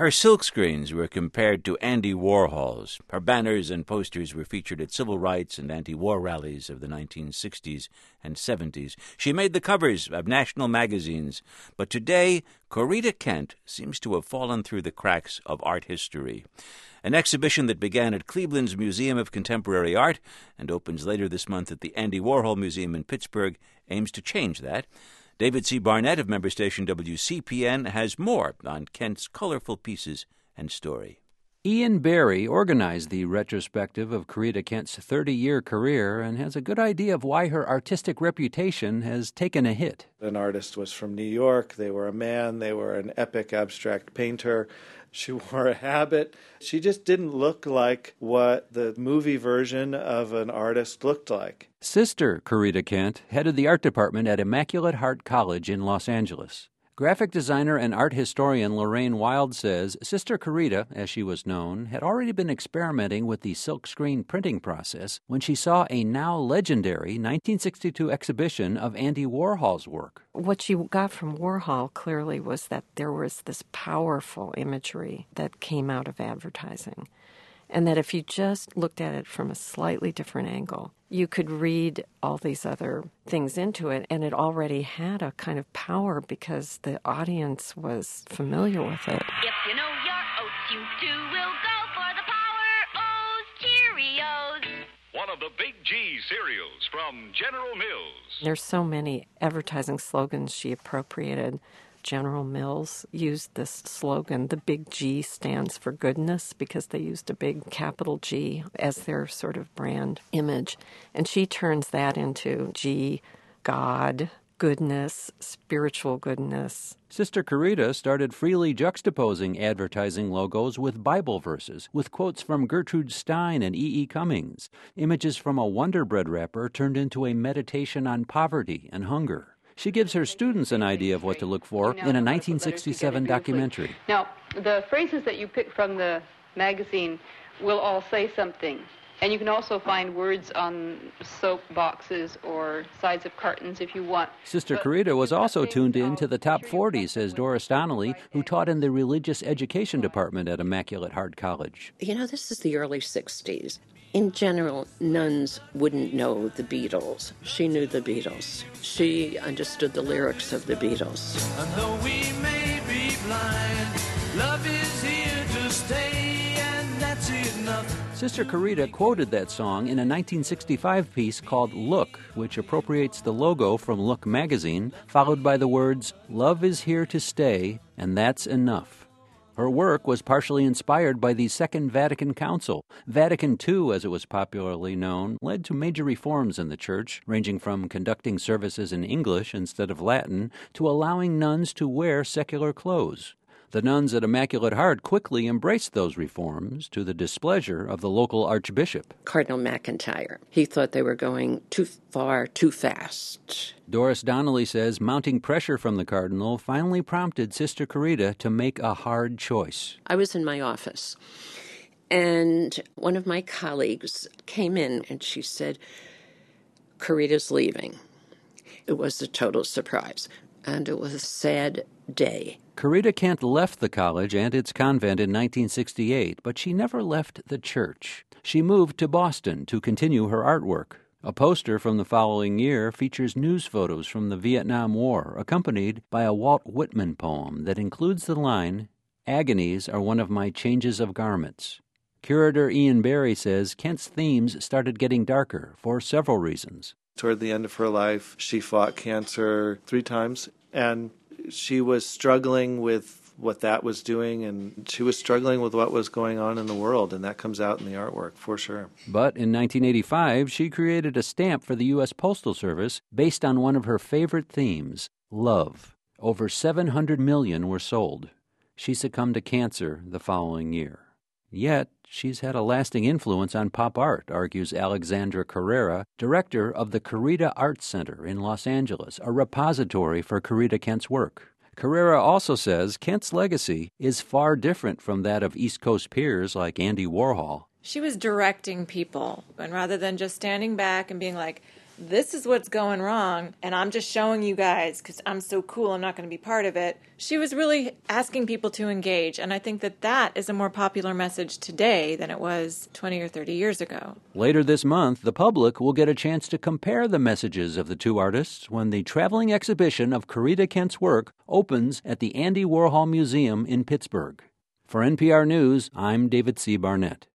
Her silkscreens were compared to Andy Warhol's. Her banners and posters were featured at civil rights and anti-war rallies of the 1960s and 70s. She made the covers of national magazines. But today, Corita Kent seems to have fallen through the cracks of art history. An exhibition that began at Cleveland's Museum of Contemporary Art and opens later this month at the Andy Warhol Museum in Pittsburgh aims to change that. David C. Barnett of member station WCPN has more on Kent's colorful pieces and story. Ian Barry organized the retrospective of Corita Kent's 30-year career and has a good idea of why her artistic reputation has taken a hit. An artist was from New York. They were a man. They were an epic abstract painter. She wore a habit. She just didn't look like what the movie version of an artist looked like. Sister Corita Kent headed the art department at Immaculate Heart College in Los Angeles. Graphic designer and art historian Lorraine Wild says Sister Corita, as she was known, had already been experimenting with the silkscreen printing process when she saw a now legendary 1962 exhibition of Andy Warhol's work. What she got from Warhol clearly was that there was this powerful imagery that came out of advertising, and that if you just looked at it from a slightly different angle, you could read all these other things into it, and it already had a kind of power because the audience was familiar with it. If you know your oats, you too will go for the Power O's Cheerios. One of the Big G cereals from General Mills. There's so many advertising slogans she appropriated. General Mills used this slogan. The big G stands for goodness because they used a big capital G as their sort of brand image. And she turns that into G, God, goodness, spiritual goodness. Sister Corita started freely juxtaposing advertising logos with Bible verses, with quotes from Gertrude Stein and E. E. Cummings. Images from a Wonder Bread wrapper turned into a meditation on poverty and hunger. She gives her students an idea of what to look for in a 1967 documentary. Now, the phrases that you pick from the magazine will all say something. And you can also find words on soap boxes or sides of cartons if you want. Sister Corita was also tuned in to the top 40, says Doris Donnelly, who taught in the religious education department at Immaculate Heart College. You know, this is the early 60s. In general, nuns wouldn't know the Beatles. She knew the Beatles. She understood the lyrics of the Beatles. And though we may be blind, love is here to stay, and that's enough. Sister Corita quoted that song in a 1965 piece called Look, which appropriates the logo from Look magazine, followed by the words, "Love is here to stay, and that's enough." Her work was partially inspired by the Second Vatican Council. Vatican II, as it was popularly known, led to major reforms in the Church, ranging from conducting services in English instead of Latin to allowing nuns to wear secular clothes. The nuns at Immaculate Heart quickly embraced those reforms to the displeasure of the local archbishop. Cardinal McIntyre. He thought they were going too far, too fast. Doris Donnelly says mounting pressure from the cardinal finally prompted Sister Corita to make a hard choice. I was in my office, and one of my colleagues came in, and she said, "Corita's leaving." It was a total surprise, and it was a sad day. Corita Kent left the college and its convent in 1968, but she never left the church. She moved to Boston to continue her artwork. A poster from the following year features news photos from the Vietnam War, accompanied by a Walt Whitman poem that includes the line, "Agonies are one of my changes of garments." Curator Ian Barry says Kent's themes started getting darker for several reasons. Toward the end of her life, she fought cancer 3 times, and she was struggling with what that was doing, and she was struggling with what was going on in the world, and that comes out in the artwork, for sure. But in 1985, she created a stamp for the U.S. Postal Service based on one of her favorite themes, love. Over 700 million were sold. She succumbed to cancer the following year. Yet, she's had a lasting influence on pop art, argues Alexandra Carrera, director of the Corita Art Center in Los Angeles, a repository for Corita Kent's work. Carrera also says Kent's legacy is far different from that of East Coast peers like Andy Warhol. She was directing people, and rather than just standing back and being like, this is what's going wrong, and I'm just showing you guys because I'm so cool, I'm not going to be part of it. She was really asking people to engage, and I think that that is a more popular message today than it was 20 or 30 years ago. Later this month, the public will get a chance to compare the messages of the two artists when the traveling exhibition of Corita Kent's work opens at the Andy Warhol Museum in Pittsburgh. For NPR News, I'm David C. Barnett.